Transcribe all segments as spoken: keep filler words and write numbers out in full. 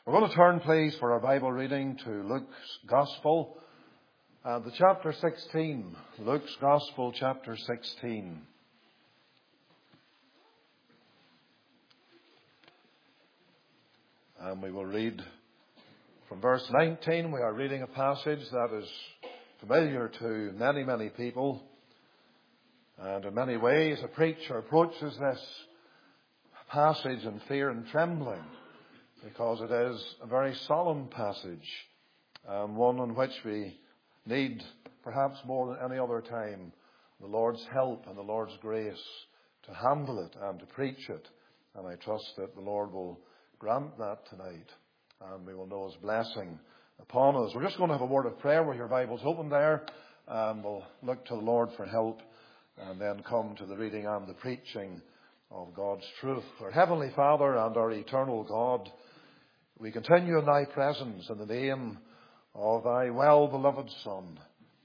We're going to turn, please, for our Bible reading to Luke's Gospel, and the chapter sixteen. Luke's Gospel, chapter sixteen. And we will read from verse nineteen. We are reading a passage that is familiar to many, many people. And in many ways, a preacher approaches this passage in fear and trembling, because it is a very solemn passage, and one in which we need, perhaps more than any other time, the Lord's help and the Lord's grace to handle it and to preach it. And I trust that the Lord will grant that tonight, and we will know His blessing upon us. We're just going to have a word of prayer with your Bibles open there, and we'll look to the Lord for help, and then come to the reading and the preaching of God's truth. Our Heavenly Father and our eternal God, we continue in Thy presence in the name of Thy well-beloved Son.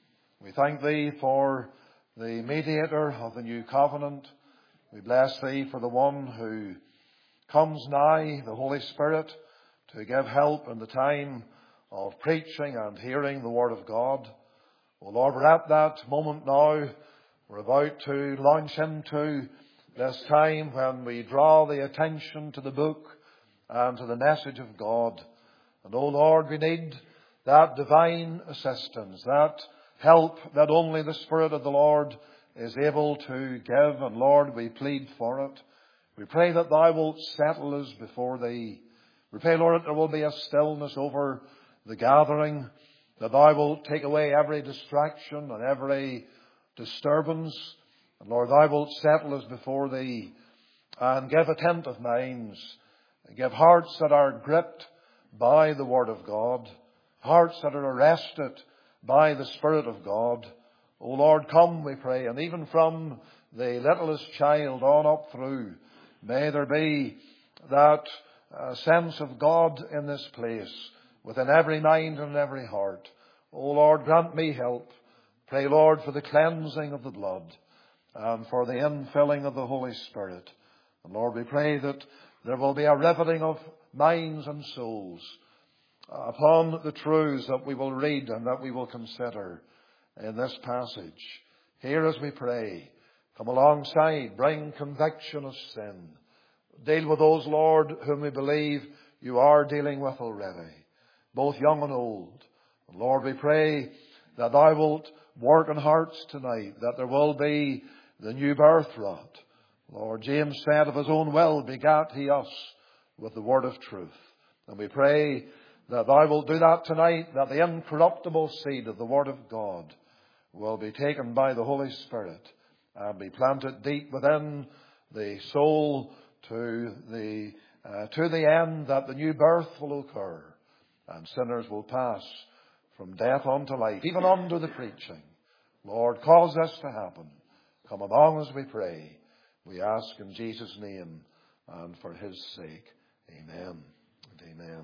We thank Thee for the mediator of the new covenant. We bless Thee for the one who comes nigh, the Holy Spirit, to give help in the time of preaching and hearing the Word of God. Oh Lord, we're at that moment now. We're about to launch into this time when we draw the attention to the book and to the message of God. And oh Lord, we need that divine assistance, that help that only the Spirit of the Lord is able to give. And Lord, we plead for it. We pray that Thou wilt settle us before Thee. We pray, Lord, that there will be a stillness over the gathering, that Thou wilt take away every distraction and every disturbance. And Lord, Thou wilt settle us before Thee and give attentive minds, give hearts that are gripped by the Word of God, hearts that are arrested by the Spirit of God. O Lord, come, we pray, and even from the littlest child on up through, may there be that uh, sense of God in this place, within every mind and every heart. O Lord, grant me help. Pray, Lord, for the cleansing of the blood and for the infilling of the Holy Spirit. And Lord, we pray that there will be a riveting of minds and souls upon the truths that we will read and that we will consider in this passage. Hear as we pray. Come alongside, bring conviction of sin. Deal with those, Lord, whom we believe You are dealing with already, both young and old. And Lord, we pray that Thou wilt work in hearts tonight, that there will be the new birth wrought. Lord, James said, of His own will begat He us with the word of truth. And we pray that Thou wilt do that tonight, that the incorruptible seed of the Word of God will be taken by the Holy Spirit and be planted deep within the soul to the, uh, to the end that the new birth will occur and sinners will pass from death unto life, even unto the preaching. Lord, cause this to happen. Come among us, we pray. We ask in Jesus' name and for His sake. Amen and amen.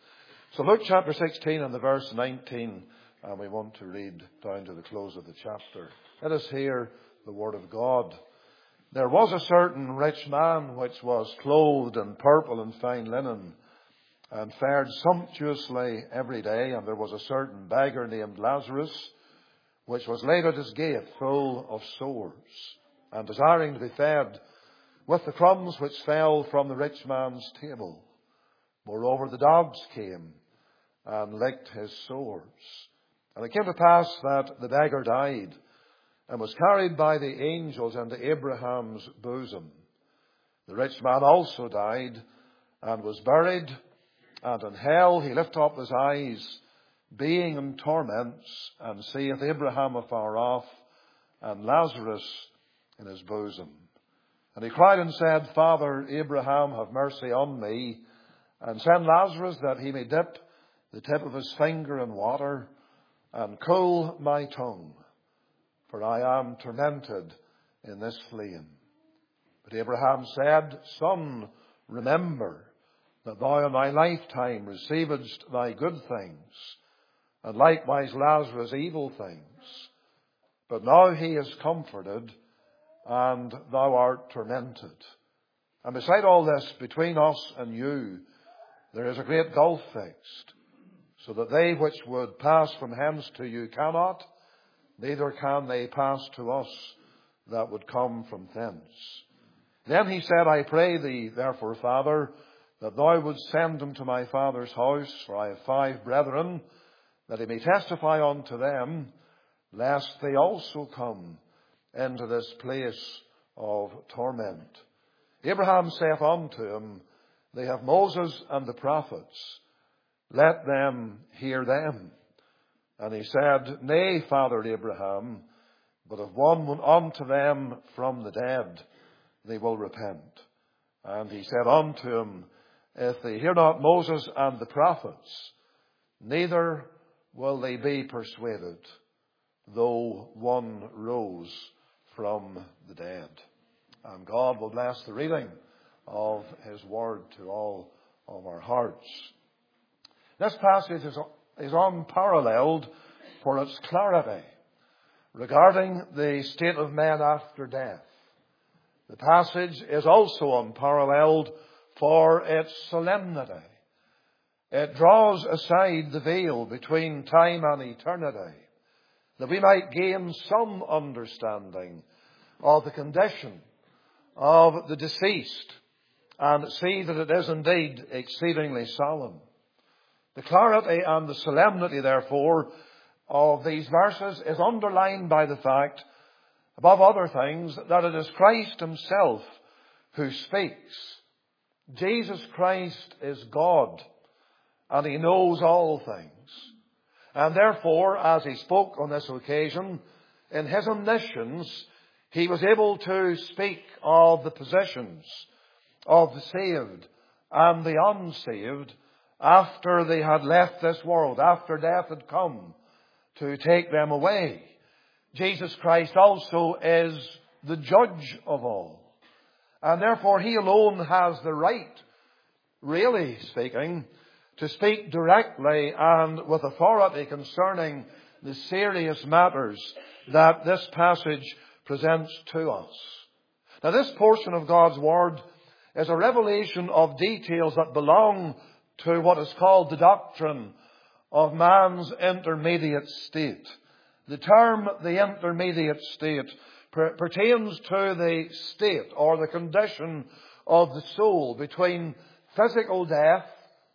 So Luke chapter sixteen and the verse nineteen, and we want to read down to the close of the chapter. Let us hear the word of God. There was a certain rich man which was clothed in purple and fine linen, and fared sumptuously every day. And there was a certain beggar named Lazarus, which was laid at his gate, full of sores, and desiring to be fed with the crumbs which fell from the rich man's table. Moreover, the dogs came and licked his sores. And it came to pass that the beggar died, and was carried by the angels into Abraham's bosom. The rich man also died, and was buried, and in hell he lift up his eyes, being in torments, and seeth Abraham afar off, and Lazarus in his bosom. And he cried and said, Father Abraham, have mercy on me, and send Lazarus that he may dip the tip of his finger in water, and cool my tongue, for I am tormented in this flame. But Abraham said, Son, remember that thou in thy lifetime receivedst thy good things, and likewise Lazarus evil things. But now he is comforted, and thou art tormented. And beside all this, between us and you, there is a great gulf fixed, so that they which would pass from hence to you cannot, neither can they pass to us that would come from thence. Then he said, I pray thee, therefore, Father, that thou wouldst send him to my father's house, for I have five brethren, that he may testify unto them, lest they also come into this place of torment. Abraham saith unto him, They have Moses and the prophets, let them hear them. And he said, Nay, Father Abraham, but if one went unto them from the dead, they will repent. And he said unto him, If they hear not Moses and the prophets, neither will they be persuaded, though one rose from the dead. And God will bless the reading of his word to all of our hearts. This passage is, is unparalleled for its clarity regarding the state of men after death. The passage is also unparalleled for its solemnity. It draws aside the veil between time and eternity, that we might gain some understanding of the condition of the deceased and see that it is indeed exceedingly solemn. The clarity and the solemnity, therefore, of these verses is underlined by the fact, above other things, that it is Christ himself who speaks. Jesus Christ is God, and he knows all things. And therefore, as he spoke on this occasion, in his omniscience, he was able to speak of the positions of the saved and the unsaved after they had left this world, after death had come to take them away. Jesus Christ also is the judge of all. And therefore he alone has the right, really speaking, to speak directly and with authority concerning the serious matters that this passage presents to us. Now, this portion of God's Word is a revelation of details that belong to what is called the doctrine of man's intermediate state. The term, the intermediate state, per- pertains to the state or the condition of the soul between physical death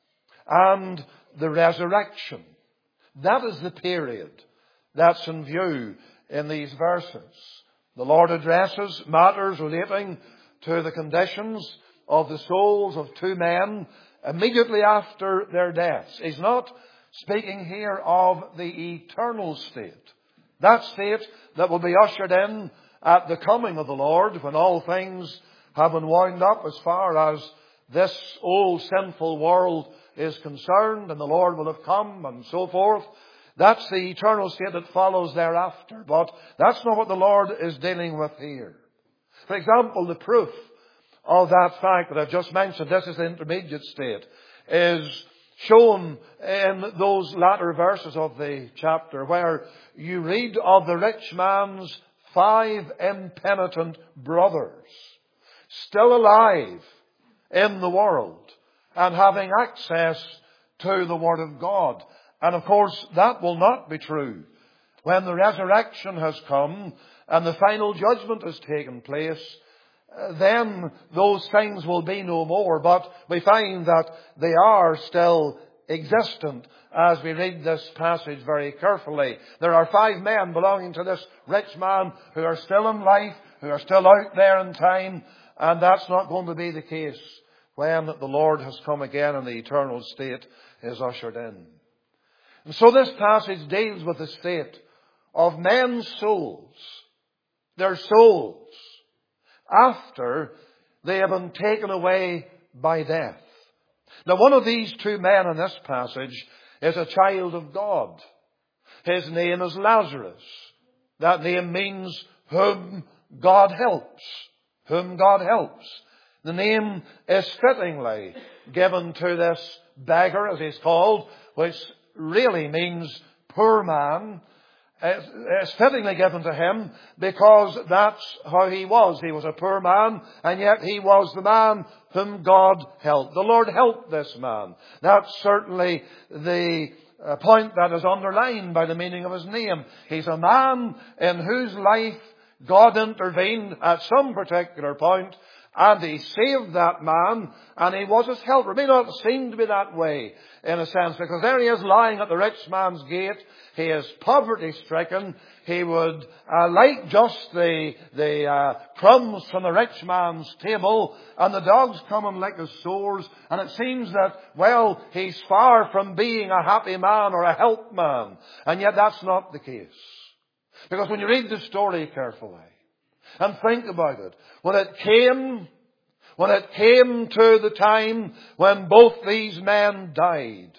and the resurrection. That is the period that's in view in these verses. The Lord addresses matters relating to the conditions of the souls of two men immediately after their deaths. He's not speaking here of the eternal state. That state that will be ushered in at the coming of the Lord when all things have been wound up as far as this old sinful world is concerned, and the Lord will have come and so forth. That's the eternal state that follows thereafter. But that's not what the Lord is dealing with here. For example, the proof of that fact that I've just mentioned, this is the intermediate state, is shown in those latter verses of the chapter where you read of the rich man's five impenitent brothers still alive in the world and having access to the Word of God. And of course, that will not be true when the resurrection has come and the final judgment has taken place. Then those things will be no more. But we find that they are still existent as we read this passage very carefully. There are five men belonging to this rich man who are still in life, who are still out there in time, and that's not going to be the case when the Lord has come again and the eternal state is ushered in. And so this passage deals with the state of men's souls, their souls, after they have been taken away by death. Now, one of these two men in this passage is a child of God. His name is Lazarus. That name means whom God helps. Whom God helps. The name is fittingly given to this beggar, as he's called, which really means poor man. It's fittingly given to him because that's how he was. He was a poor man, and yet he was the man whom God helped. The Lord helped this man. That's certainly the point that is underlined by the meaning of his name. He's a man in whose life God intervened at some particular point, and He saved that man, and He was his helper. It may not seem to be that way, in a sense, because there he is lying at the rich man's gate. He is poverty-stricken. He would uh, like just the, the uh, crumbs from the rich man's table, and the dogs come and lick his sores. And it seems that, well, he's far from being a happy man or a helped man. And yet that's not the case. Because when you read the story carefully and think about it, when it came, when it came to the time when both these men died,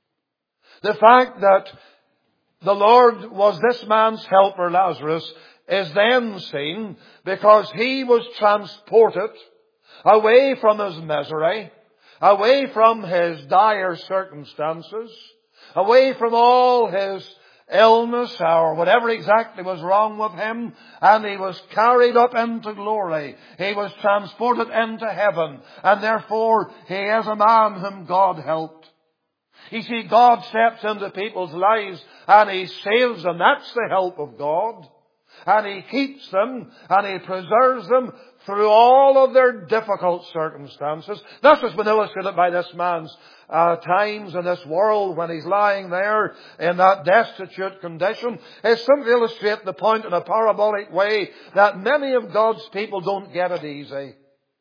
the fact that the Lord was this man's helper, Lazarus, is then seen because he was transported away from his misery, away from his dire circumstances, away from all his illness or whatever exactly was wrong with him, and he was carried up into glory. He was transported into heaven, and therefore he is a man whom God helped. You see, God steps into people's lives and He saves them. That's the help of God. And He keeps them and He preserves them through all of their difficult circumstances. That's what's been illustrated by this man's uh, times in this world when he's lying there in that destitute condition. It's simply to illustrate the point in a parabolic way that many of God's people don't get it easy.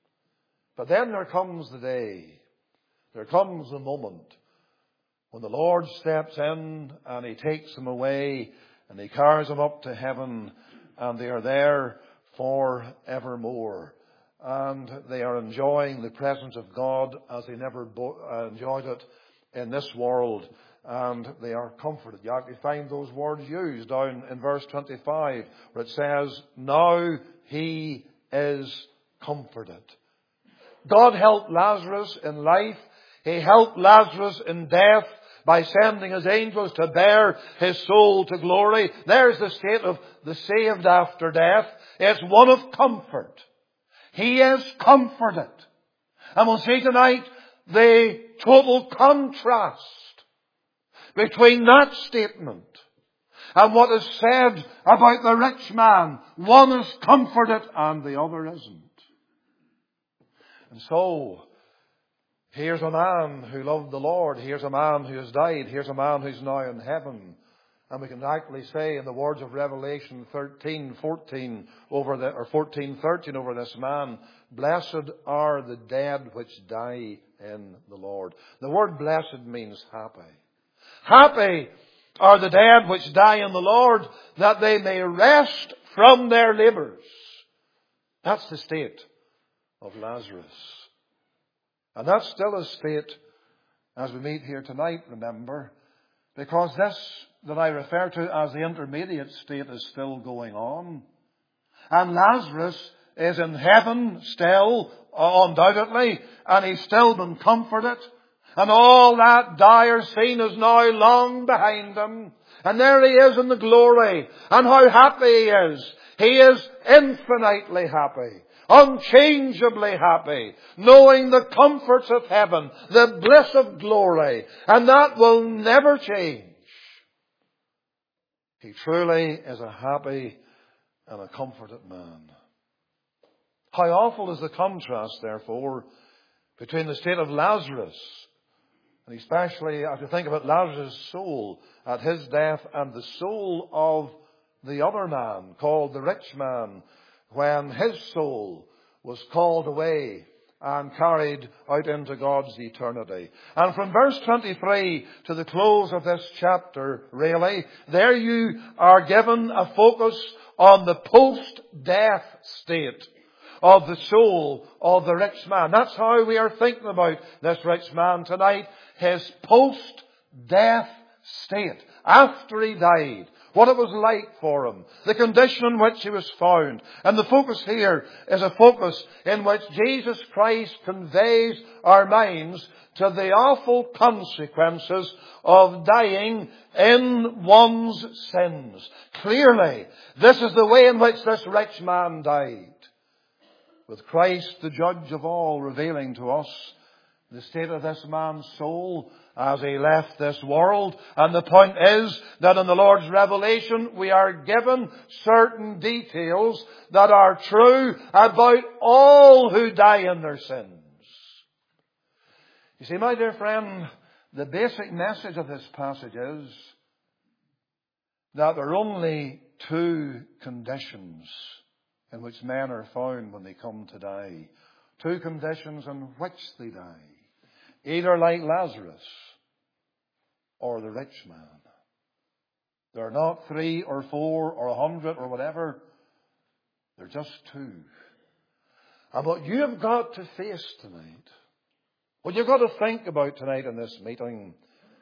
But then there comes the day, there comes the moment when the Lord steps in and He takes them away and He carries them up to heaven, and they are there for evermore. And they are enjoying the presence of God as they never bo- uh, enjoyed it in this world. And they are comforted. You actually find those words used down in verse twenty-five, where it says, "Now he is comforted." God helped Lazarus in life. He helped Lazarus in death by sending His angels to bear his soul to glory. There's the state of the saved after death. It's one of comfort. He is comforted. And we'll see tonight the total contrast between that statement and what is said about the rich man. One is comforted and the other isn't. And so, here's a man who loved the Lord. Here's a man who has died. Here's a man who's now in heaven. And we can actually say in the words of Revelation thirteen fourteen over the, or fourteen thirteen over this man, "Blessed are the dead which die in the Lord." The word blessed means happy. Happy are the dead which die in the Lord, that they may rest from their labours. That's the state of Lazarus. And that's still a state as we meet here tonight, remember, because this that I refer to as the intermediate state is still going on. And Lazarus is in heaven still, undoubtedly, and he's still been comforted. And all that dire scene is now long behind him. And there he is in the glory. And how happy he is. He is infinitely happy. Unchangeably happy, knowing the comforts of heaven, the bliss of glory, and that will never change. He truly is a happy and a comforted man. How awful is the contrast, therefore, between the state of Lazarus, and especially as you think about Lazarus' soul at his death, and the soul of the other man, called the rich man, when his soul was called away and carried out into God's eternity. And from verse twenty-three to the close of this chapter, really, there you are given a focus on the post-death state of the soul of the rich man. That's how we are thinking about this rich man tonight. His post-death state. After he died, what it was like for him, the condition in which he was found. And the focus here is a focus in which Jesus Christ conveys our minds to the awful consequences of dying in one's sins. Clearly, this is the way in which this rich man died, with Christ, the judge of all, revealing to us the state of this man's soul as he left this world. And the point is that in the Lord's revelation we are given certain details that are true about all who die in their sins. You see, my dear friend, the basic message of this passage is that there are only two conditions in which men are found when they come to die. Two conditions in which they die. Either like Lazarus or the rich man. There are not three or four or a hundred or whatever. There are just two. And what you have got to face tonight, what you've got to think about tonight in this meeting,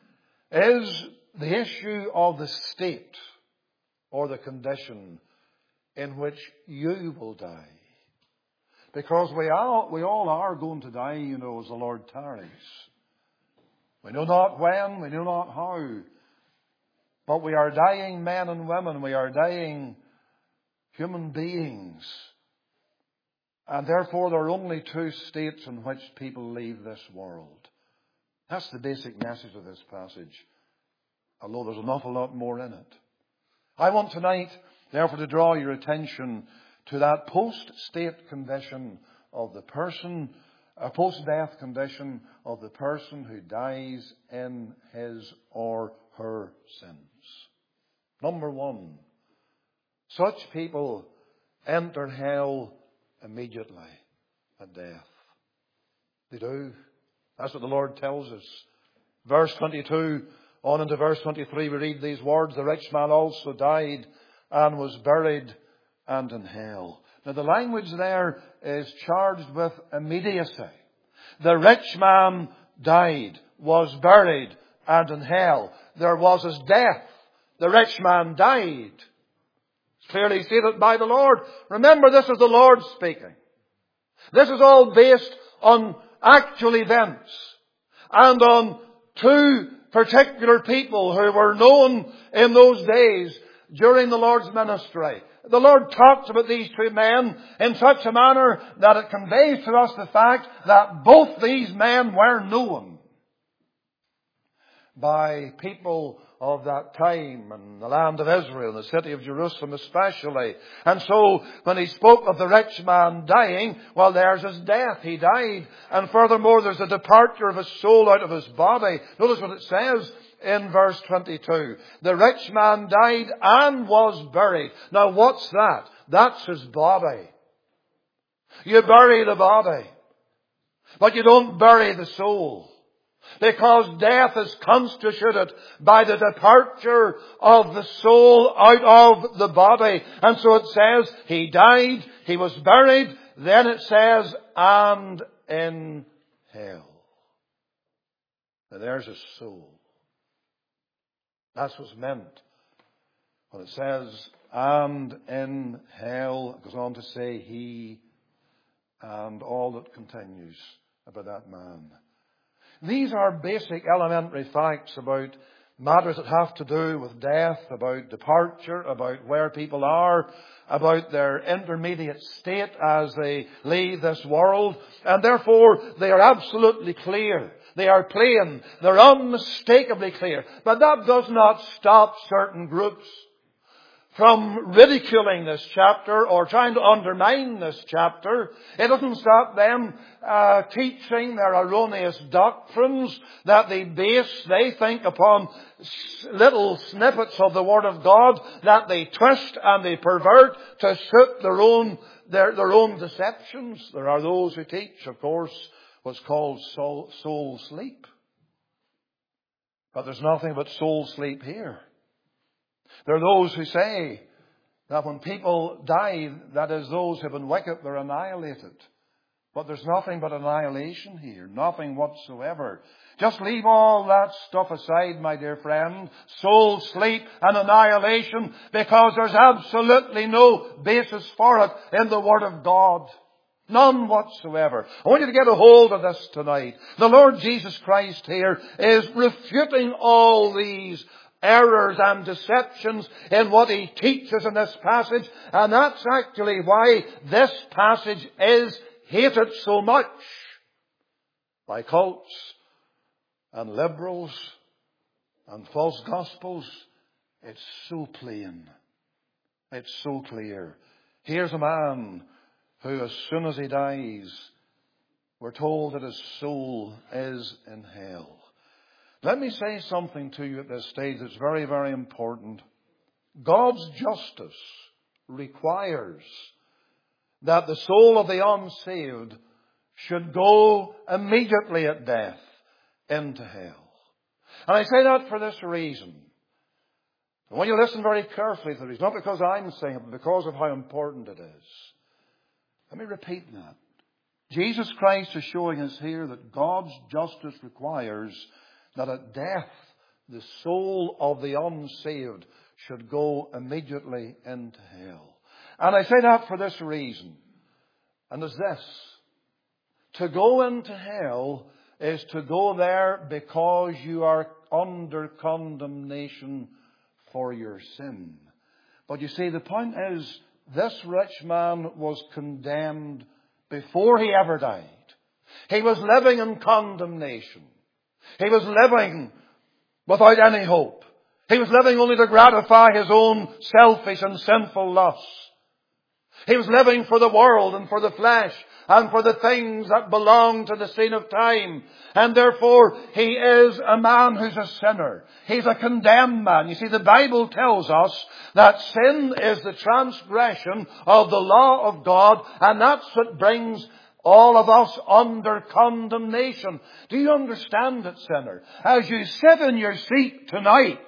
is the issue of the state or the condition in which you will die. Because we all, we all are going to die, you know, as the Lord tarries. We know not when, we know not how. But we are dying men and women. We are dying human beings. And therefore there are only two states in which people leave this world. That's the basic message of this passage. Although there's an awful lot more in it. I want tonight, therefore, to draw your attention to that post-state condition of the person, a post-death condition of the person who dies in his or her sins. Number one, such people enter hell immediately at death. They do. That's what the Lord tells us. Verse twenty-two, on into verse twenty-three, we read these words, the rich man also died and was buried and in hell. Now the language there is charged with immediacy. The rich man died, was buried, and in hell. There was his death. The rich man died. It's clearly stated by the Lord. Remember, this is the Lord speaking. This is all based on actual events and on two particular people who were known in those days during the Lord's ministry. The Lord talks about these two men in such a manner that it conveys to us the fact that both these men were known by people of that time in the land of Israel, the city of Jerusalem especially. And so when he spoke of the rich man dying, well, there's his death. He died. And furthermore, there's the departure of his soul out of his body. Notice what it says in verse twenty-two. The rich man died and was buried. Now what's that? That's his body. You bury the body, but you don't bury the soul. Because death is constituted by the departure of the soul out of the body. And so it says, he died, he was buried, then it says, and in hell. Now there's his soul. That's what's meant when it says, and in hell. It goes on to say, he and all that continues about that man. These are basic elementary facts about matters that have to do with death, about departure, about where people are, about their intermediate state as they leave this world. And therefore, they are absolutely clear. They are plain. They're unmistakably clear. But that does not stop certain groups from ridiculing this chapter or trying to undermine this chapter. It doesn't stop them uh, teaching their erroneous doctrines that they base, they think, upon little snippets of the Word of God that they twist and they pervert to suit their own, their, their own deceptions. There are those who teach, of course, what's called soul, soul sleep. But there's nothing but soul sleep here. There are those who say that when people die, that is, those who have been wicked, they're annihilated. But there's nothing but annihilation here. Nothing whatsoever. Just leave all that stuff aside, my dear friend. Soul sleep and annihilation, because there's absolutely no basis for it in the Word of God. None whatsoever. I want you to get a hold of this tonight. The Lord Jesus Christ here is refuting all these errors and deceptions in what He teaches in this passage. And that's actually why this passage is hated so much by cults and liberals and false gospels. It's so plain. It's so clear. Here's a man who, as soon as he dies, we're told that his soul is in hell. Let me say something to you at this stage that's very, very important. God's justice requires that the soul of the unsaved should go immediately at death into hell. And I say that for this reason. And when you listen very carefully to this, not because I'm saying it, but because of how important it is. Let me repeat that. Jesus Christ is showing us here that God's justice requires that at death the soul of the unsaved should go immediately into hell. And I say that for this reason. And it's this. To go into hell is to go there because you are under condemnation for your sin. But you see, the point is, this rich man was condemned before he ever died. He was living in condemnation. He was living without any hope. He was living only to gratify his own selfish and sinful lusts. He was living for the world and for the flesh and for the things that belong to the scene of time. And therefore, he is a man who's a sinner. He's a condemned man. You see, the Bible tells us that sin is the transgression of the law of God, and that's what brings all of us under condemnation. Do you understand it, sinner? As you sit in your seat tonight,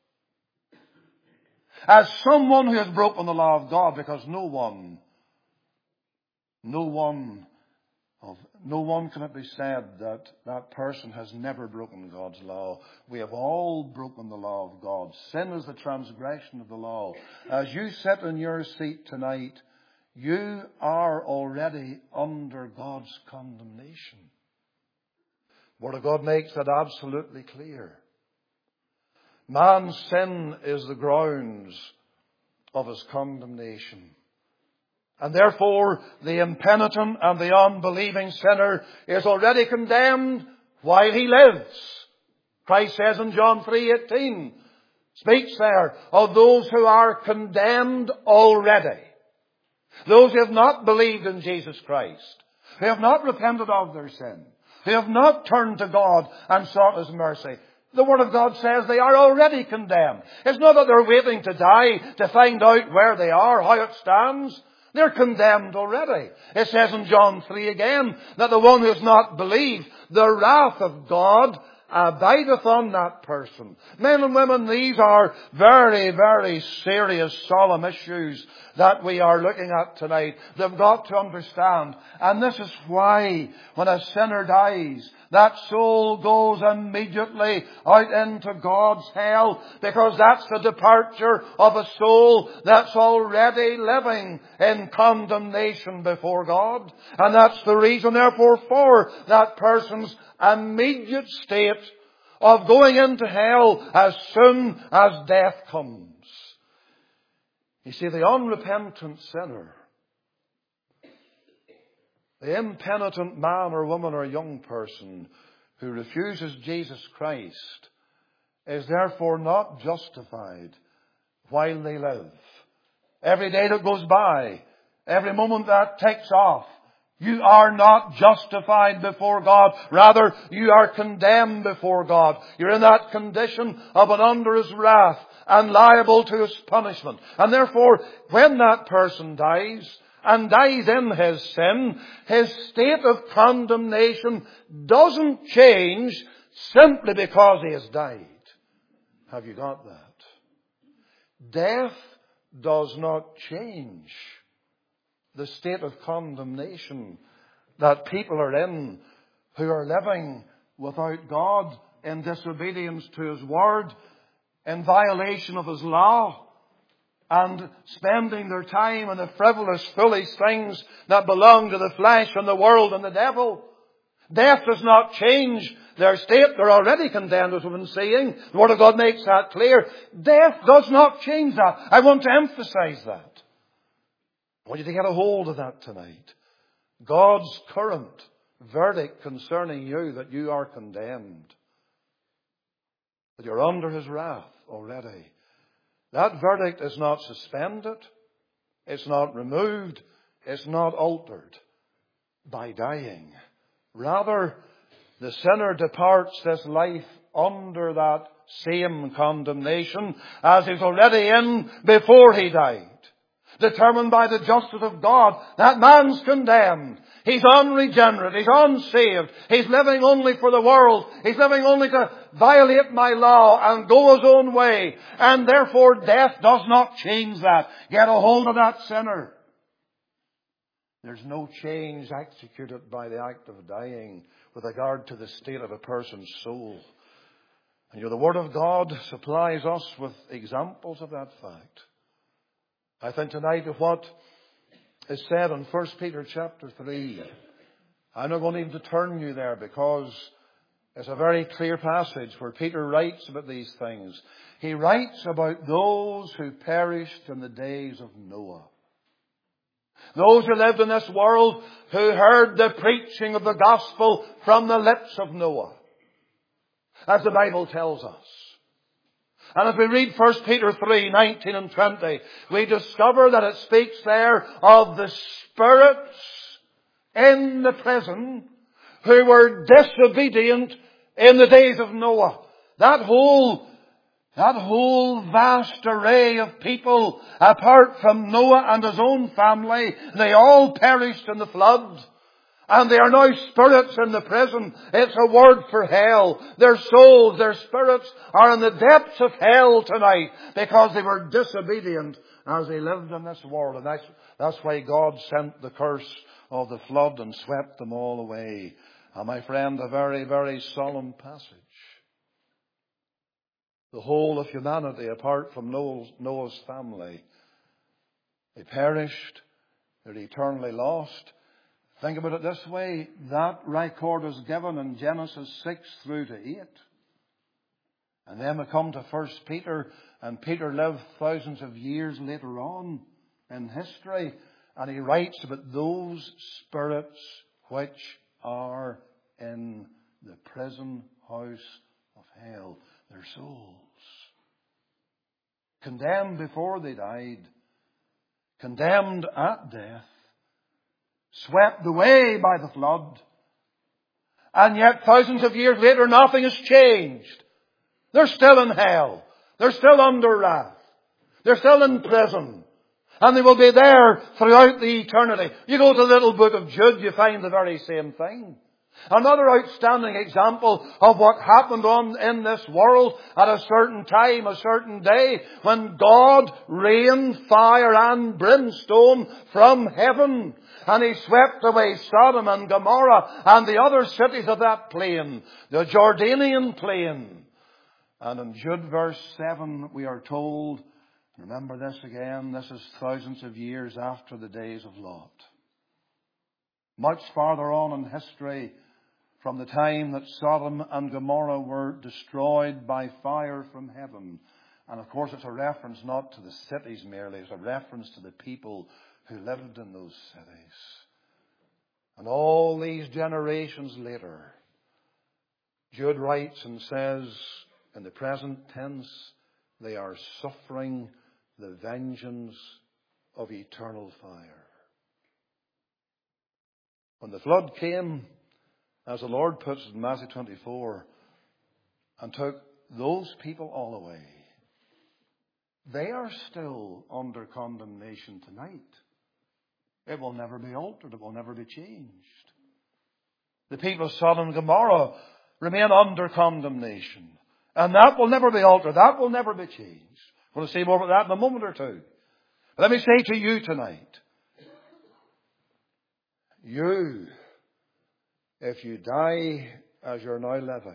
as someone who has broken the law of God, because no one, no one, of, no one can it be said that that person has never broken God's law. We have all broken the law of God. Sin is the transgression of the law. As you sit in your seat tonight, you are already under God's condemnation. The Word of God makes that absolutely clear. Man's sin is the grounds of his condemnation. And therefore, the impenitent and the unbelieving sinner is already condemned while he lives. Christ says in John three eighteen, speaks there of those who are condemned already. Those who have not believed in Jesus Christ, who have not repented of their sin, who have not turned to God and sought His mercy. The Word of God says they are already condemned. It's not that they're waiting to die to find out where they are, how it stands. They're condemned already. It says in John three again that the one who has not believed, the wrath of God abideth on that person. Men and women, these are very, very serious, solemn issues that we are looking at tonight. They've got to understand. And this is why when a sinner dies, that soul goes immediately out into God's hell, because that's the departure of a soul that's already living in condemnation before God. And that's the reason, therefore, for that person's immediate state of going into hell as soon as death comes. You see, the unrepentant sinner, the impenitent man or woman or young person who refuses Jesus Christ is therefore not justified while they live. Every day that goes by, every moment that ticks off, you are not justified before God. Rather, you are condemned before God. You're in that condition of an under His wrath and liable to His punishment. And therefore, when that person dies, and dies in his sin, his state of condemnation doesn't change simply because he has died. Have you got that? Death does not change the state of condemnation that people are in who are living without God, in disobedience to His Word, in violation of His law, and spending their time on the frivolous, foolish things that belong to the flesh and the world and the devil. Death does not change their state. They're already condemned, as we've been saying. The Word of God makes that clear. Death does not change that. I want to emphasize that. I want you to get a hold of that tonight. God's current verdict concerning you, that you are condemned, that you're under His wrath already. That verdict is not suspended. It's not removed. It's not altered by dying. Rather, the sinner departs this life under that same condemnation as he was already in before he died. Determined by the justice of God, that man's condemned. He's unregenerate. He's unsaved. He's living only for the world. He's living only to violate my law and go his own way. And therefore death does not change that. Get a hold of that sinner. There's no change executed by the act of dying with regard to the state of a person's soul. And you know, the Word of God supplies us with examples of that fact. I think tonight of what is said in First Peter chapter three. I'm not going even to turn you there, because it's a very clear passage where Peter writes about these things. He writes about those who perished in the days of Noah. Those who lived in this world, who heard the preaching of the gospel from the lips of Noah, as the Bible tells us. And if we read First Peter three, nineteen and twenty, we discover that it speaks there of the spirits in the prison who were disobedient in the days of Noah. That whole, that whole vast array of people, apart from Noah and his own family, they all perished in the flood. And they are now spirits in the prison. It's a word for hell. Their souls, their spirits are in the depths of hell tonight because they were disobedient as they lived in this world. And that's, that's why God sent the curse of the flood and swept them all away. And my friend, a very, very solemn passage. The whole of humanity, apart from Noah's, Noah's family, they perished. They're eternally lost. Think about it this way. That record is given in Genesis six through to eight. And then we come to First Peter, and Peter lived thousands of years later on in history, and he writes about those spirits which are in the prison house of hell, their souls. Condemned before they died, condemned at death, swept away by the flood. And yet thousands of years later nothing has changed. They're still in hell. They're still under wrath. They're still in prison. And they will be there throughout the eternity. You go to the little book of Jude, you find the very same thing. Another outstanding example of what happened on in this world at a certain time, a certain day, when God rained fire and brimstone from heaven. And He swept away Sodom and Gomorrah and the other cities of that plain, the Jordanian plain. And in Jude verse seven we are told, remember this again, this is thousands of years after the days of Lot. Much farther on in history, from the time that Sodom and Gomorrah were destroyed by fire from heaven. And of course it's a reference not to the cities merely, it's a reference to the people who lived in those cities. And all these generations later, Jude writes and says, in the present tense, they are suffering the vengeance of eternal fire. When the flood came, as the Lord puts it in Matthew twenty-four, and took those people all away, they are still under condemnation tonight. It will never be altered. It will never be changed. The people of Sodom and Gomorrah remain under condemnation. And that will never be altered. That will never be changed. We'll say more about that in a moment or two. But let me say to you tonight, you, if you die as you're now living,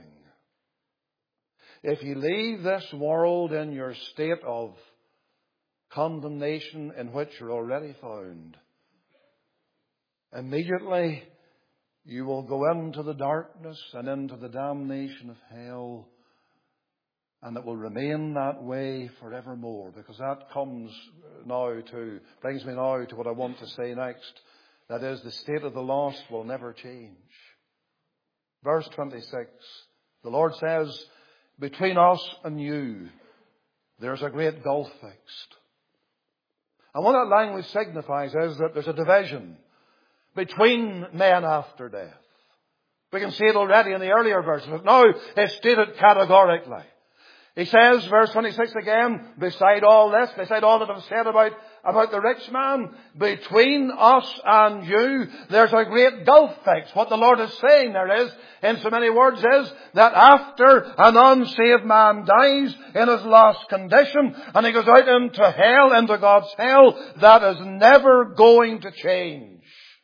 if you leave this world in your state of condemnation in which you're already found, immediately you will go into the darkness and into the damnation of hell, and it will remain that way forevermore, because that comes now to, brings me now to what I want to say next. That is, the state of the lost will never change. Verse twenty-six, the Lord says, between us and you, there's a great gulf fixed. And what that language signifies is that there's a division between men after death. We can see it already in the earlier verses. Now it's stated categorically. He says, verse twenty-six again, beside all this, beside all that I've said about, about the rich man, between us and you, there's a great gulf fixed. What the Lord is saying there is, in so many words, is that after an unsaved man dies in his lost condition, and he goes out into hell, into God's hell, that is never going to change.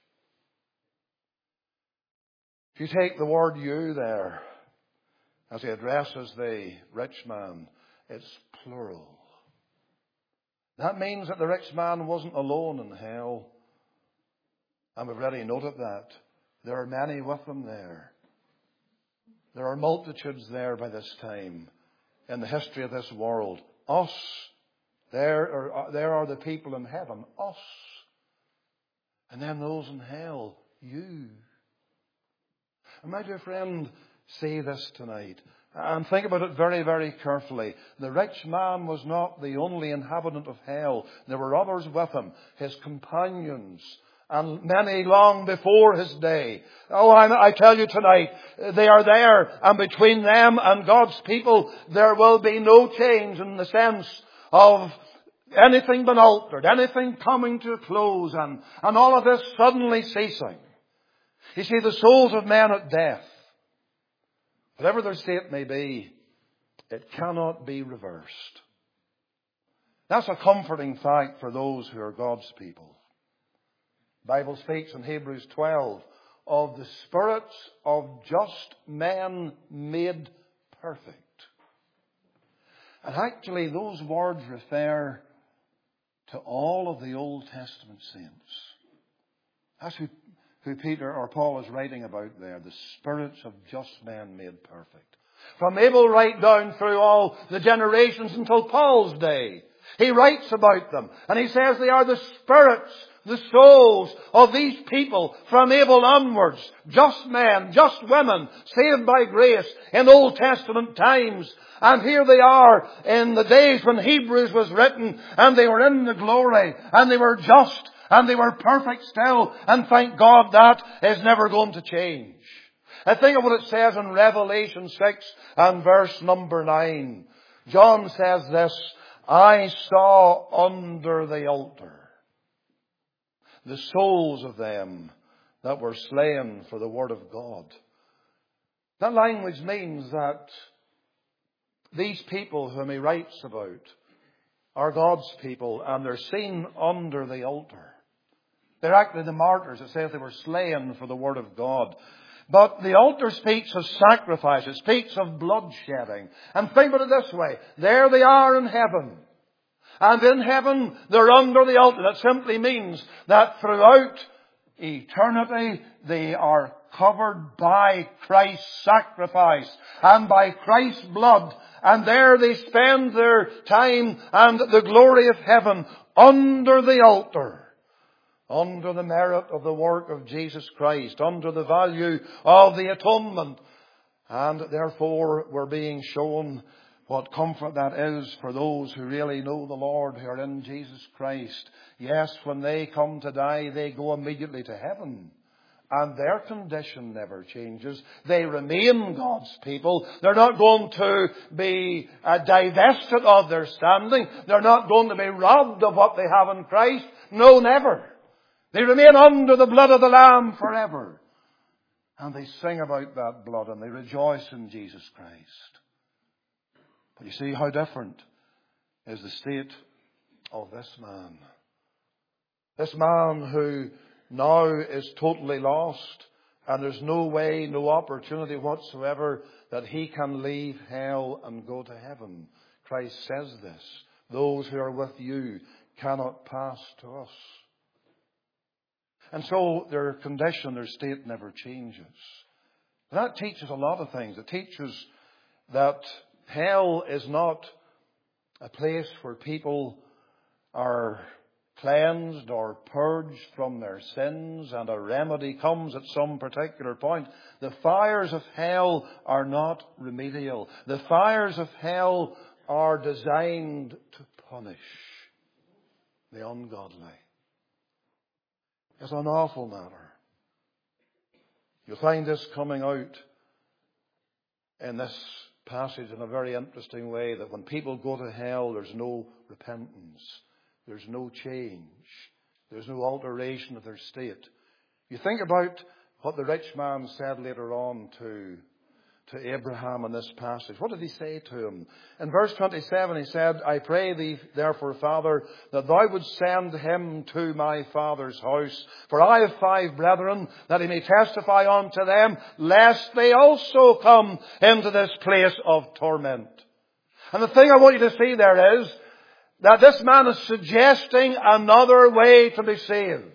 If you take the word you there, as he addresses the rich man, it's plural. That means that the rich man wasn't alone in hell. And we've already noted that. There are many with him there. There are multitudes there by this time in the history of this world. Us. There are, there are the people in heaven. Us. And then those in hell. You. And my dear friend, say this tonight, and think about it very, very carefully. The rich man was not the only inhabitant of hell. There were others with him, his companions, and many long before his day. Oh, I, I tell you tonight, they are there, and between them and God's people, there will be no change in the sense of anything been altered, anything coming to a close, and, and all of this suddenly ceasing. You see, the souls of men at death, whatever their state may be, it cannot be reversed. That's a comforting fact for those who are God's people. The Bible speaks in Hebrews twelve of the spirits of just men made perfect. And actually those words refer to all of the Old Testament saints. That's who who Peter or Paul is writing about there, the spirits of just men made perfect. From Abel right down through all the generations until Paul's day, he writes about them. And he says they are the spirits, the souls of these people from Abel onwards. Just men, just women, saved by grace in Old Testament times. And here they are in the days when Hebrews was written, and they were in the glory, and they were just, and they were perfect still. And thank God that is never going to change. I think of what it says in Revelation six and verse number nine. John says this, I saw under the altar the souls of them that were slain for the word of God. That language means that these people whom he writes about are God's people, and they're seen under the altar. They're actually the martyrs. It says they were slain for the word of God. But the altar speaks of sacrifice. It speaks of bloodshedding. And think about it this way. There they are in heaven. And in heaven, they're under the altar. That simply means that throughout eternity, they are covered by Christ's sacrifice and by Christ's blood. And there they spend their time and the glory of heaven under the altar. Under the merit of the work of Jesus Christ. Under the value of the atonement. And therefore we're being shown what comfort that is for those who really know the Lord, who are in Jesus Christ. Yes, when they come to die, they go immediately to heaven. And their condition never changes. They remain God's people. They're not going to be uh, divested of their standing. They're not going to be robbed of what they have in Christ. No, never. They remain under the blood of the Lamb forever. And they sing about that blood and they rejoice in Jesus Christ. But you see how different is the state of this man. This man who now is totally lost And there's no way, no opportunity whatsoever that he can leave hell and go to heaven. Christ says this. Those who are with you cannot pass to us. And so their condition, their state never changes. And that teaches a lot of things. It teaches that hell is not a place where people are cleansed or purged from their sins and a remedy comes at some particular point. The fires of hell are not remedial. The fires of hell are designed to punish the ungodly. It's an awful matter. You'll find this coming out in this passage in a very interesting way, that when people go to hell, there's no repentance. There's no change. There's no alteration of their state. You think about what the rich man said later on to, to Abraham in this passage. What did he say to him? In verse twenty-seven he said, I pray thee therefore, Father, that thou would send him to my father's house. For I have five brethren, that he may testify unto them, lest they also come into this place of torment. And the thing I want you to see there is, that this man is suggesting another way to be saved.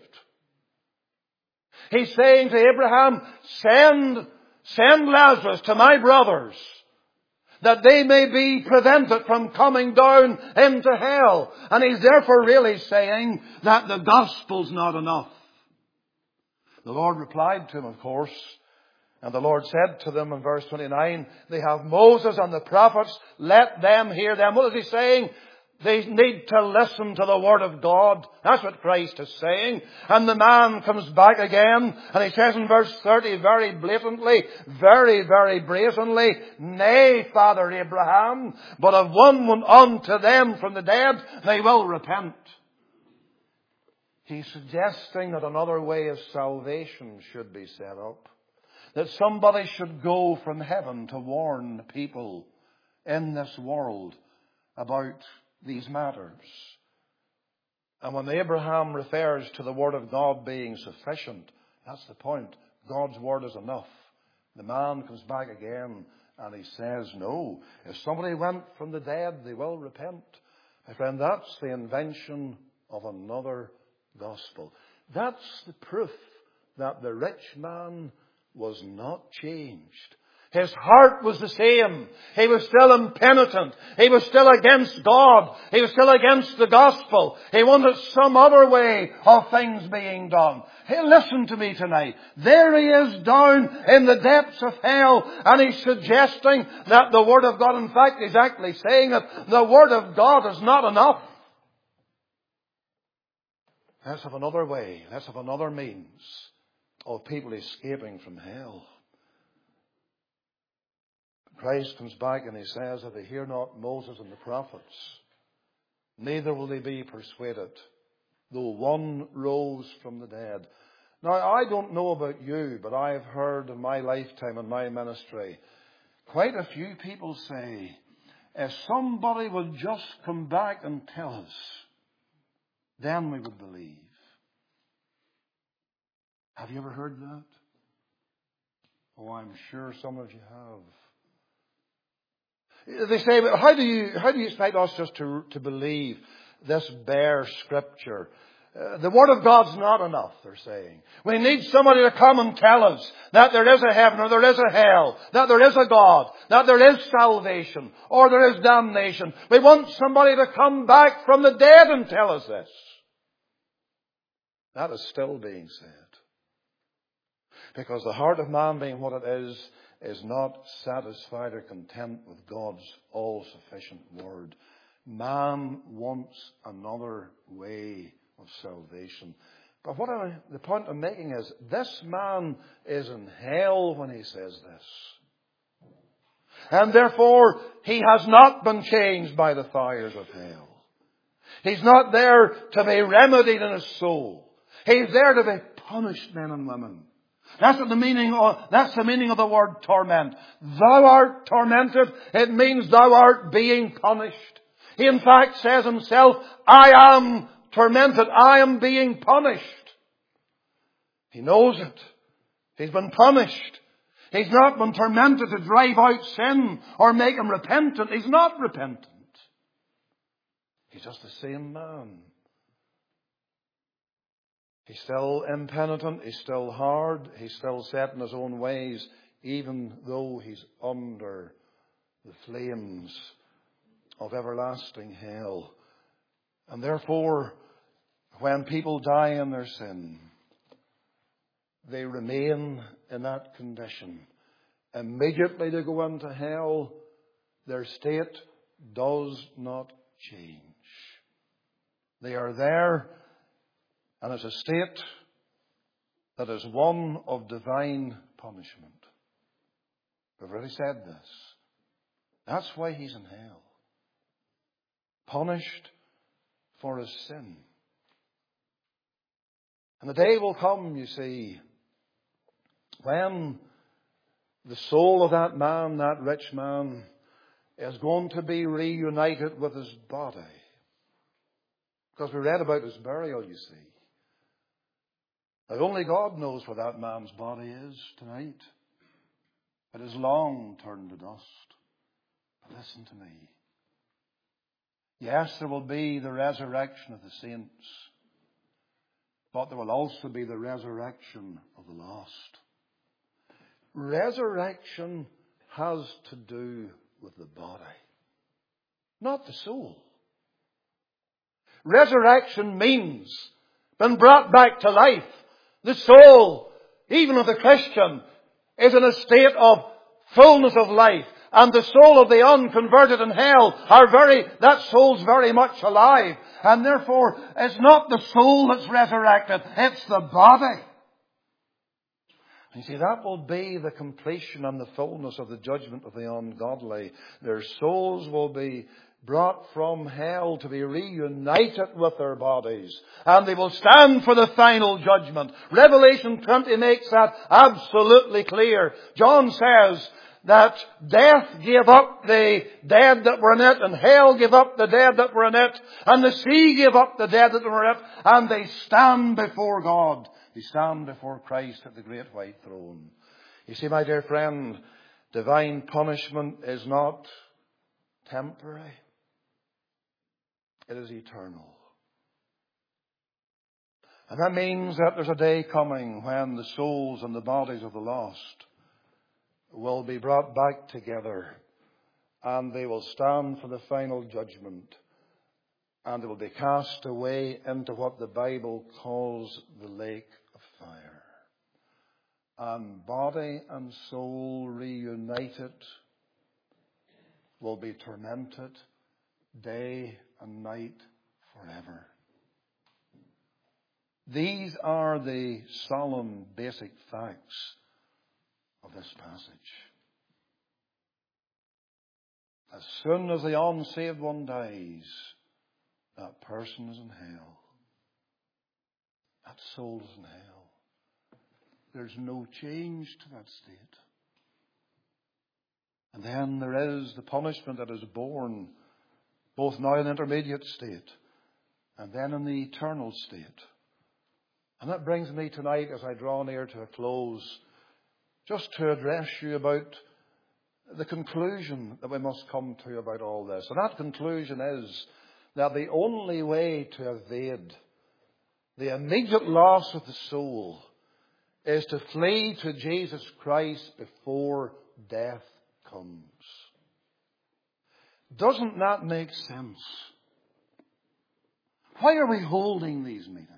He's saying to Abraham, send, send Lazarus to my brothers, that they may be prevented from coming down into hell. And he's therefore really saying that the gospel's not enough. The Lord replied to him, of course, and the Lord said to them in verse twenty-nine, they have Moses and the prophets, let them hear them. What is he saying? They need to listen to the Word of God. That's what Christ is saying. And the man comes back again, and he says in verse thirty very blatantly, very, very brazenly, nay, Father Abraham, but if one went unto them from the dead, they will repent. He's suggesting that another way of salvation should be set up. That somebody should go from heaven to warn people in this world about these matters. And when Abraham refers to the Word of God being sufficient, that's the point. God's Word is enough. The man comes back again and he says, no, if somebody went from the dead, they will repent. My friend, that's the invention of another gospel. That's the proof that the rich man was not changed. His heart was the same. He was still impenitent. He was still against God. He was still against the gospel. He wanted some other way of things being done. Hey, listen to me tonight. There he is down in the depths of hell, and he's suggesting that the Word of God, in fact, he's actually saying that the Word of God is not enough. Let's have another way. Let's have another means of people escaping from hell. Christ comes back and he says, if they hear not Moses and the prophets, neither will they be persuaded, though one rose from the dead. Now, I don't know about you, but I have heard in my lifetime, in my ministry, quite a few people say, if somebody would just come back and tell us, then we would believe. Have you ever heard that? Oh, I'm sure some of you have. They say, but how do you, how do you expect us just to, to believe this bare Scripture? Uh, the Word of God's not enough, they're saying. We need somebody to come and tell us that there is a heaven or there is a hell, that there is a God, that there is salvation or there is damnation. We want somebody to come back from the dead and tell us this. That is still being said. Because the heart of man, being what it is, is not satisfied or content with God's all-sufficient Word. Man wants another way of salvation. But what I, the point I'm making is, this man is in hell when he says this. And therefore, he has not been changed by the fires of hell. He's not there to be remedied in his soul. He's there to be punished, men and women. That's what the meaning of, that's the meaning of the word torment. Thou art tormented. It means thou art being punished. He in fact says himself, I am tormented. I am being punished. He knows it. He's been punished. He's not been tormented to drive out sin or make him repentant. He's not repentant. He's just the same man. He's still impenitent. He's still hard. He's still set in his own ways, even though he's under the flames of everlasting hell. And therefore, when people die in their sin, they remain in that condition. Immediately they go into hell, their state does not change. They are there, and it's a state that is one of divine punishment. We've already said this. That's why he's in hell. Punished for his sin. And the day will come, you see, when the soul of that man, that rich man, is going to be reunited with his body. Because we read about his burial, you see. Now, only God knows where that man's body is tonight. It is long turned to dust. But listen to me. Yes, there will be the resurrection of the saints. But there will also be the resurrection of the lost. Resurrection has to do with the body, not the soul. Resurrection means being brought back to life. The soul, even of the Christian, is in a state of fullness of life. And the soul of the unconverted in hell are very, that soul's very much alive. And therefore, it's not the soul that's resurrected, it's the body. You see, that will be the completion and the fullness of the judgment of the ungodly. Their souls will be brought from hell to be reunited with their bodies. And they will stand for the final judgment. Revelation twenty makes that absolutely clear. John says that death gave up the dead that were in it, and hell gave up the dead that were in it, and the sea gave up the dead that were in it, and they stand before God. They stand before Christ at the great white throne. You see, my dear friend, divine punishment is not temporary. It is eternal. And that means that there's a day coming when the souls and the bodies of the lost will be brought back together, and they will stand for the final judgment, and they will be cast away into what the Bible calls the lake of fire. And body and soul reunited will be tormented day and night forever. These are the solemn basic facts of this passage. As soon as the unsaved one dies, that person is in hell. That soul is in hell. There's no change to that state. And then there is the punishment that is born, both now in the intermediate state and then in the eternal state. And that brings me tonight, as I draw near to a close, just to address you about the conclusion that we must come to about all this. And that conclusion is that the only way to evade the immediate loss of the soul is to flee to Jesus Christ before death comes. Doesn't that make sense? Why are we holding these meetings?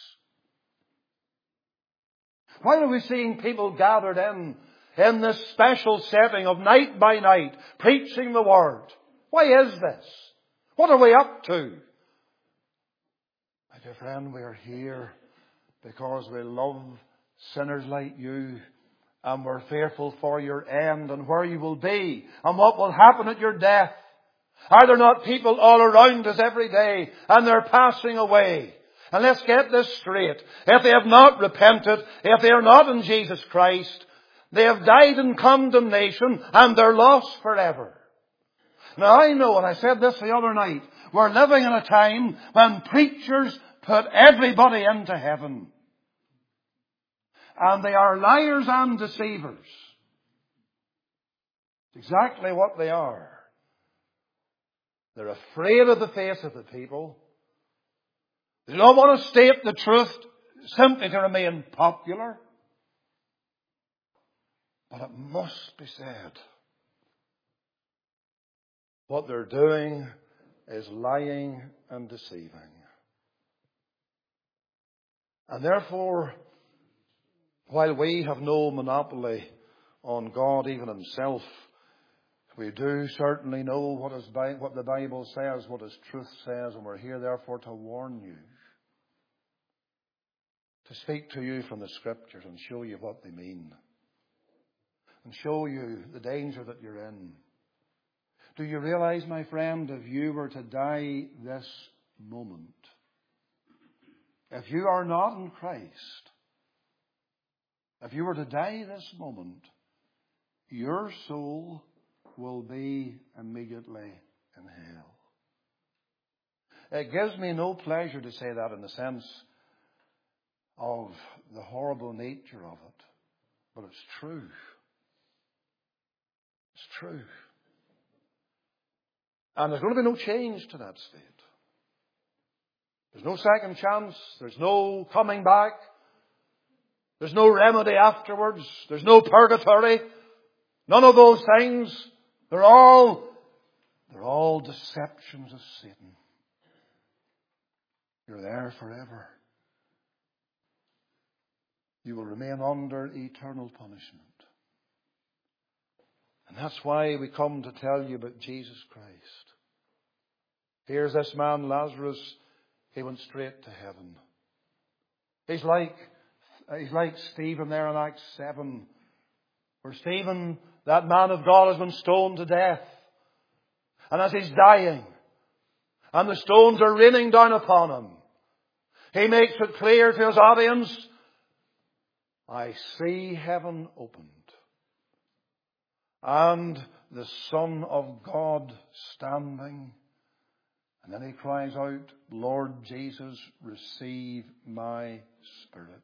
Why are we seeing people gathered in, in this special setting of night by night, preaching the Word? Why is this? What are we up to? My dear friend, we are here because we love sinners like you, and we're fearful for your end and where you will be and what will happen at your death. Are there not people all around us every day, and they're passing away? And let's get this straight. If they have not repented, if they are not in Jesus Christ, they have died in condemnation and they're lost forever. Now I know, and I said this the other night, we're living in a time when preachers put everybody into heaven. And they are liars and deceivers. It's exactly what they are. They're afraid of the face of the people. They don't want to state the truth simply to remain popular. But it must be said. What they're doing is lying and deceiving. And therefore, while we have no monopoly on God, even Himself, we do certainly know what, is, what the Bible says, what His truth says, and we're here therefore to warn you, to speak to you from the Scriptures and show you what they mean, and show you the danger that you're in. Do you realize, my friend, if you were to die this moment, if you are not in Christ, if you were to die this moment, your soul will be immediately in hell. It gives me no pleasure to say that in the sense of the horrible nature of it, but it's true. It's true. And there's going to be no change to that state. There's no second chance. There's no coming back. There's no remedy afterwards. There's no purgatory. None of those things. They're all, they're all deceptions of Satan. You're there forever. You will remain under eternal punishment. And that's why we come to tell you about Jesus Christ. Here's this man, Lazarus. He went straight to heaven. He's like, he's like Stephen there in Acts seven, where Stephen, that man of God, has been stoned to death. And as he's dying, and the stones are raining down upon him, he makes it clear to his audience, I see heaven opened, and the Son of God standing. And then he cries out, Lord Jesus, receive my spirit.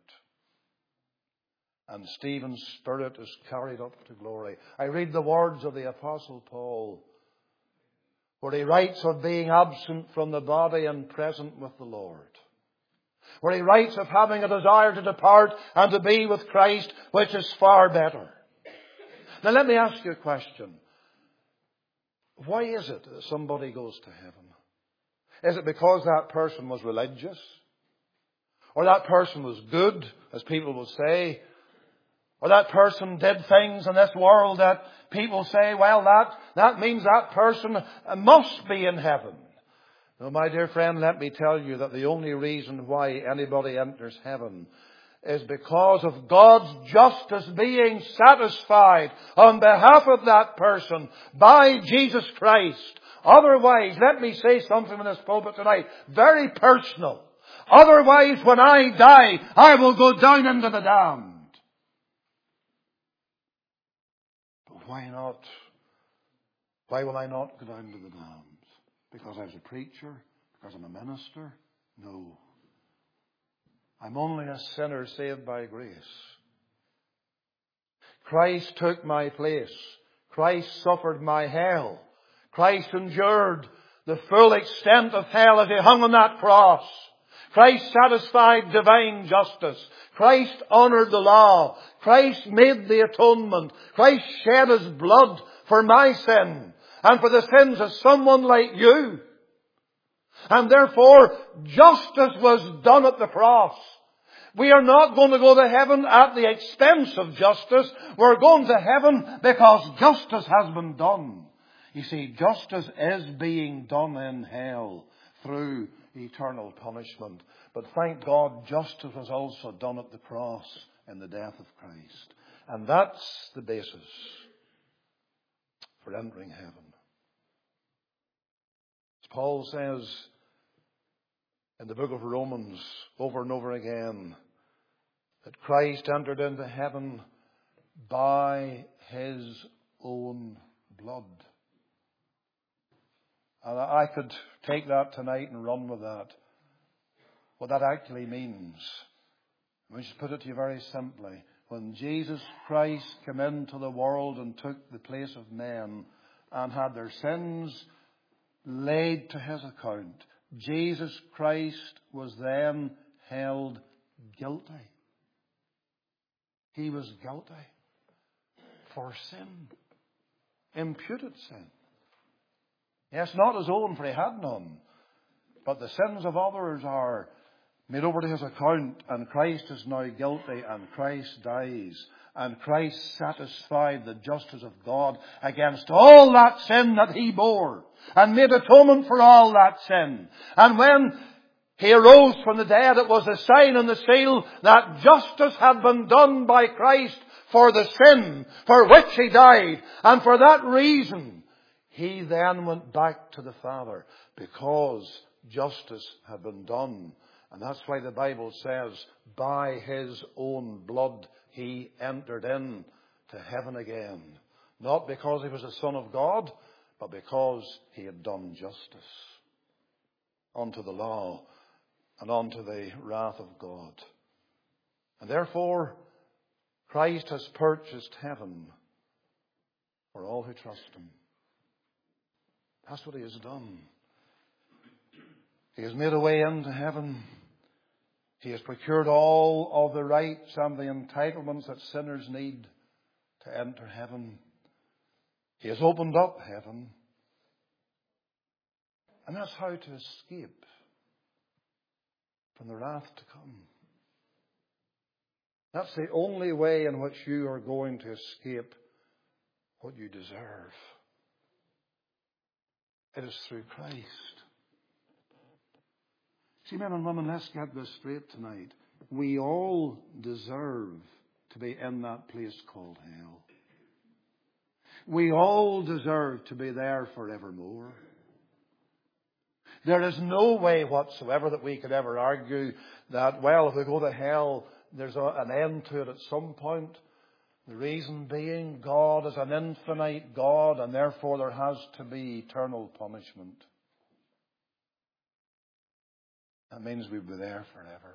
And Stephen's spirit is carried up to glory. I read the words of the Apostle Paul, where he writes of being absent from the body and present with the Lord. Where he writes of having a desire to depart and to be with Christ, which is far better. Now let me ask you a question. Why is it that somebody goes to heaven? Is it because that person was religious? Or that person was good, as people will say? Or that person did things in this world that people say, well, that, that means that person must be in heaven. No, my dear friend, let me tell you that the only reason why anybody enters heaven is because of God's justice being satisfied on behalf of that person by Jesus Christ. Otherwise, let me say something in this pulpit tonight, very personal. Otherwise, when I die, I will go down into the damned. But why not? Why will I not go down to the damned? Because I was a preacher? Because I'm a minister? No. I'm only a sinner saved by grace. Christ took my place. Christ suffered my hell. Christ endured the full extent of hell as He hung on that cross. Christ satisfied divine justice. Christ honoured the law. Christ made the atonement. Christ shed His blood for my sin and for the sins of someone like you. And therefore, justice was done at the cross. We are not going to go to heaven at the expense of justice. We're going to heaven because justice has been done. You see, justice is being done in hell through eternal punishment. But thank God, justice was also done at the cross in the death of Christ. And that's the basis for entering heaven. As Paul says in the book of Romans over and over again, that Christ entered into heaven by His own blood. And I could take that tonight and run with that. What that actually means. Let me just put it to you very simply. When Jesus Christ came into the world and took the place of men and had their sins laid to his account, Jesus Christ was then held guilty. He was guilty for sin. Imputed sin. Yes, not his own, for he had none. But the sins of others are made over to his account, and Christ is now guilty, and Christ dies. And Christ satisfied the justice of God against all that sin that he bore, and made atonement for all that sin. And when he arose from the dead, it was a sign and the seal that justice had been done by Christ for the sin for which he died. And for that reason, he then went back to the Father, because justice had been done. And that's why the Bible says, by his own blood he entered in to heaven again. Not because he was a son of God, but because he had done justice unto the law and unto the wrath of God. And therefore, Christ has purchased heaven for all who trust him. That's what he has done. He has made a way into heaven. He has procured all of the rights and the entitlements that sinners need to enter heaven. He has opened up heaven. And that's how to escape from the wrath to come. That's the only way in which you are going to escape what you deserve. It is through Christ. See, men and women, let's get this straight tonight. We all deserve to be in that place called hell. We all deserve to be there forevermore. There is no way whatsoever that we could ever argue that, well, if we go to hell, there's a, an end to it at some point. The reason being, God is an infinite God, and therefore there has to be eternal punishment. That means we'll be there forever.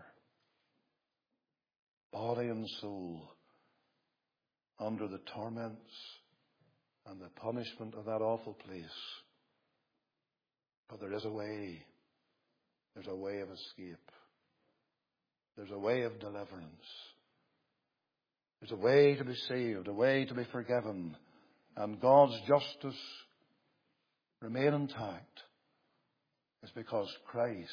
Body and soul under the torments and the punishment of that awful place. But there is a way. There's a way of escape. There's a way of deliverance. There's a way to be saved, a way to be forgiven. And God's justice remain intact. It's because Christ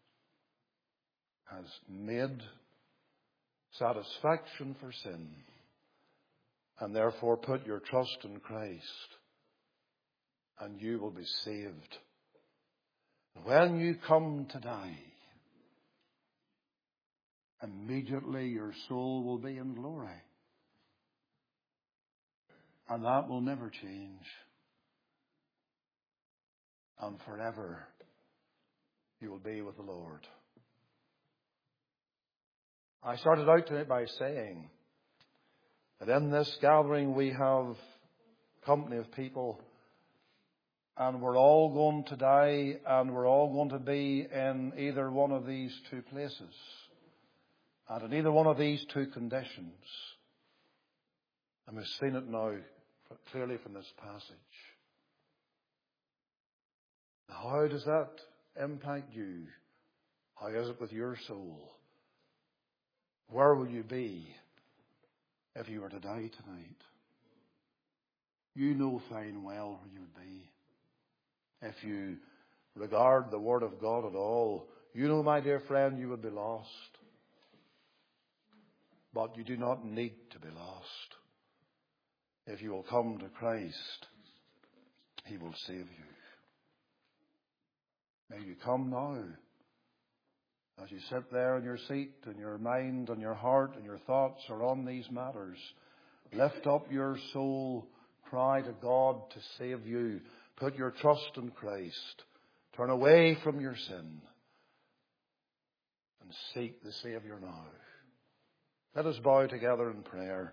has made satisfaction for sin. And therefore put your trust in Christ, and you will be saved. When you come to die, immediately your soul will be in glory. And that will never change. And forever you will be with the Lord. I started out tonight by saying that in this gathering we have company of people, and we're all going to die, and we're all going to be in either one of these two places, and in either one of these two conditions. And we've seen it now clearly from this passage. How does that impact you? How is it with your soul? Where will you be if you were to die tonight? You know fine well where you would be. If you regard the Word of God at all, you know, my dear friend, you would be lost. But you do not need to be lost. If you will come to Christ, He will save you. May you come now. As you sit there in your seat, and your mind and your heart and your thoughts are on these matters, lift up your soul, cry to God to save you. Put your trust in Christ. Turn away from your sin and seek the Saviour now. Let us bow together in prayer.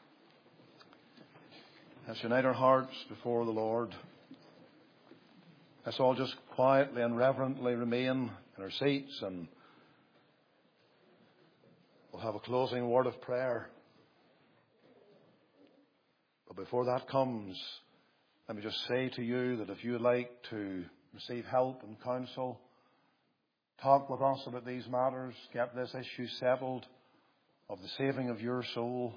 Let's unite our hearts before the Lord. Let's all just quietly and reverently remain in our seats, and We'll have a closing word of prayer. But before that comes, let me just say to you that if you'd like to receive help and counsel, talk with us about these matters, get this issue settled of the saving of your soul,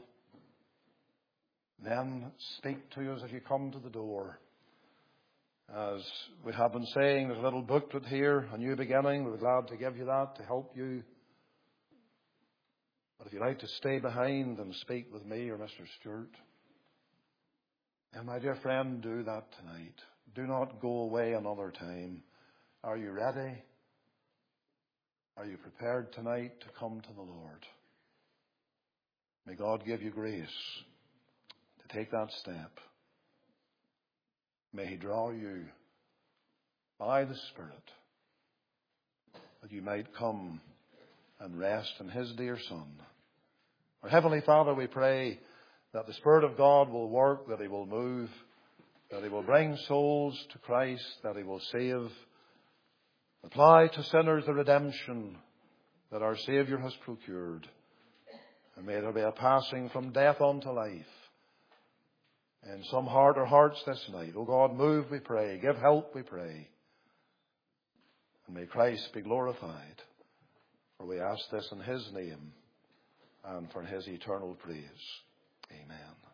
then speak to us as you come to the door. As we have been saying, there's a little booklet here, A New Beginning. We're glad to give you that to help you. But if you'd like to stay behind and speak with me or Mister Stewart, and my dear friend, do that tonight. Do not go away another time. Are you ready? Are you prepared tonight to come to the Lord? May God give you grace to take that step. May He draw you by the Spirit that you might come and rest in His dear Son. Our Heavenly Father, we pray that the Spirit of God will work, that He will move, that He will bring souls to Christ, that He will save, apply to sinners the redemption that our Saviour has procured. And may there be a passing from death unto life in some heart or hearts this night. O God, move, we pray. Give help, we pray. And may Christ be glorified. For we ask this in His name and for His eternal praise. Amen.